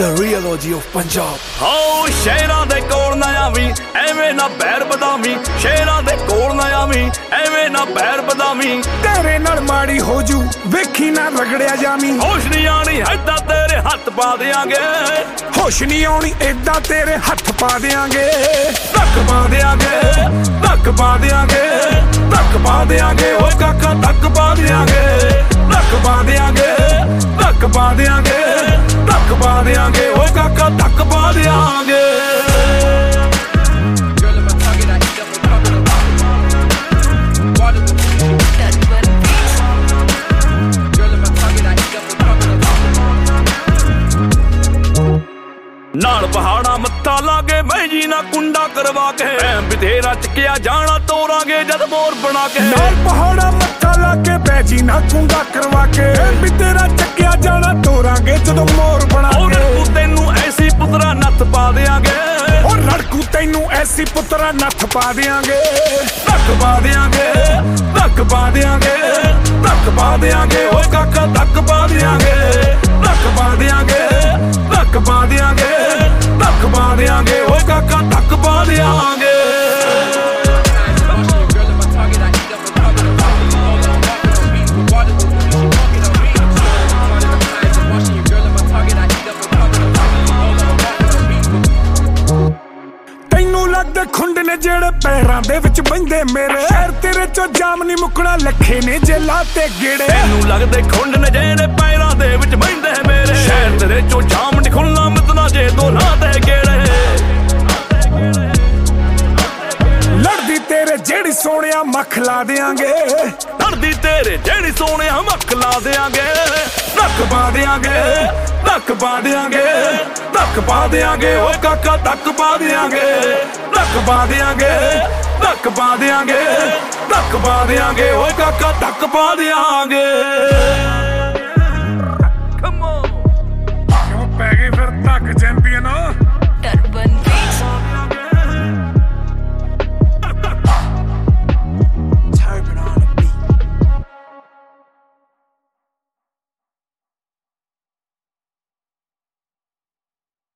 The Realogy of Punjab। ਹੋ ਸ਼ੇਰਾਂ ਦੇ ਕੋਲ ਨਾ ਆਵੀਂ ਐਵੇਂ ਨਾ ਬੈਰ ਬਦਾਮੀ, ਸ਼ੇਰਾਂ ਦੇ ਕੋਲ ਨਾ ਆਵੀਂ ਐਵੇਂ ਨਾ ਬੈਰ ਬਦਾਮੀ। ਤੇਰੇ ਨਾਲ ਮਾੜੀ ਹੋ ਜੂ ਵੇਖੀ ਨਾ ਰਗੜਿਆ ਜਾਵੀਂ। ਹੋਸ਼ ਨਹੀਂ ਆਣੀ ਏਦਾਂ ਤੇਰੇ ਹੱਥ ਪਾ ਦਿਆਂਗੇ, ਹੋਸ਼ ਨਹੀਂ ਆਉਣੀ ਏਦਾਂ ਤੇਰੇ ਹੱਥ ਪਾ ਦਿਆਂਗੇ। ਧੱਕ ਪਾ ਦਿਆਂਗੇ, ਧੱਕ ਪਾ ਦਿਆਂਗੇ, ਧੱਕ ਪਾ ਦਿਆਂਗੇ ਓਏ ਕਾਕਾ ਧੱਕ ਪਾ ਦਿਆਂਗੇ, ਧੱਕ ਪਾ ਦਿਆਂਗੇ, ਧੱਕ ਪਾ ਦਿਆਂਗੇ, ਧੱਕ ਪਾ ਦਿਆਂਗੇ ਓਏ ਕਾਕਾ ਧੱਕ ਪਾ ਦਿਆਂਗੇ। ਨਾਲ ਪਹਾੜਾ ਮੱਥਾ ਲਾਗੇ ਮੈਂ ਜੀ ਨਾ ਕੁੰਡਾ ਕਰਵਾ ਕੇ, ਬਥੇਰਾ ਚੱਕਿਆ ਜਾਣਾ ਤੋਰਾਂਗੇ ਜਦ ਮੋਰ ਬਣਾ ਕੇ। ਨਾਲ ਪਹਾੜਾ ਮੱਥਾ ਲਾਗੇ ਬੈਜੀ ਨਾ ਕੁੰਡਾ ਕਰਵਾ ਕੇ, ਬਥੇਰਾ ਚੱਕਿਆ ਜਾਣਾ ਤੋਰਾਂਗੇ ਜਦੋਂ ਮੋਰ ਬਣਾ ਕੇ। ਰੜਕੂ ਤੈਨੂੰ ਐਸੀ ਪੁੱਤਰਾ ਨੱਥ ਪਾ ਦਿਆਂਗੇ, ਉਹ ਰੜਕੂ ਤੈਨੂੰ ਐਸੀ ਪੁੱਤਰਾ ਨੱਥ ਪਾ ਦਿਆਂਗੇ। ਧੱਕ ਪਾ ਦਿਆਂਗੇ, ਧੱਕ ਪਾ ਦਿਆਂਗੇ, ਧੱਕ ਪਾ ਦਿਆਂਗੇ ਓਏ ਕਾਕਾ ਧੱਕ ਪਾ ਦਿਆਂਗੇ, ਧੱਕ ਪਾ ਦਿਆਂਗੇ, ਧੱਕ ਪਾ ਦਿਆਂਗੇ, ਧੱਕ ਪਾ ਦਿਆਂਗੇ ਓਏ ਕਾਕਾ ਧੱਕ ਪਾ ਦਿਆਂਗੇ। ਤੈਨੂੰ ਲੱਗਦੇ ਖੁੰਡ ਨੇ ਜਿਹੜੇ ਪੈਰਾਂ ਦੇ ਵਿੱਚ ਬਹਿੰਦੇ ਮੇਰੇ, ਸ਼ਹਿਰ ਤੇਰੇ ਚੋਂ ਜਾਮ ਨਹੀਂ ਮੁੱਕਣਾ ਲੱਖੇ ਨੇ ਜੇਲਾਂ ਤੇ ਗੇੜੇ। ਤੈਨੂੰ ਲੱਗਦੇ ਖੁੰਡ ਨੇ ਜਿਹੜੇ ਪੈਰਾਂ ਦੇ ਵਿੱਚ ਬਹਿੰਦੇ ਮੇਰੇ, ਸ਼ਹਿਰ ਤੇਰੇ ਚੋਂ ਜਾਮ ਨਹੀਂ ਖੁੱਲਣਾ ਮਿੱਤਨਾ ਜੇ ਦੋਨਾਂ ਤੇ ਗੇੜੇ। ਲੜਦੀ ਤੇਰੇ ਜਿਹੜੀ ਸੋਹਣਿਆ ਮੱਖ ਲਾ ਦਿਆਂਗੇ, ਲੜਦੀ ਤੇਰੇ ਜਿਹੜੀ ਸੋਹਣਿਆ ਮੱਖ ਲਾ ਦਿਆਂਗੇ। ਧੱਕ ਪਾ ਦਿਆਂਗੇ, ਧੱਕ ਪਾ ਦਿਆਂਗੇ, ਧੱਕ ਪਾ ਦਿਆਂਗੇ ਓਏ ਕਾਕਾ ਧੱਕ ਪਾ ਦਿਆਂਗੇ, ਧੱਕ ਪਾ ਦਿਆਂਗੇ, ਧੱਕ ਪਾ ਦਿਆਂਗੇ, ਧੱਕ ਪਾ ਦਿਆਂਗੇ ਓਏ ਕਾਕਾ ਧੱਕ ਪਾ ਦਿਆਂਗੇ।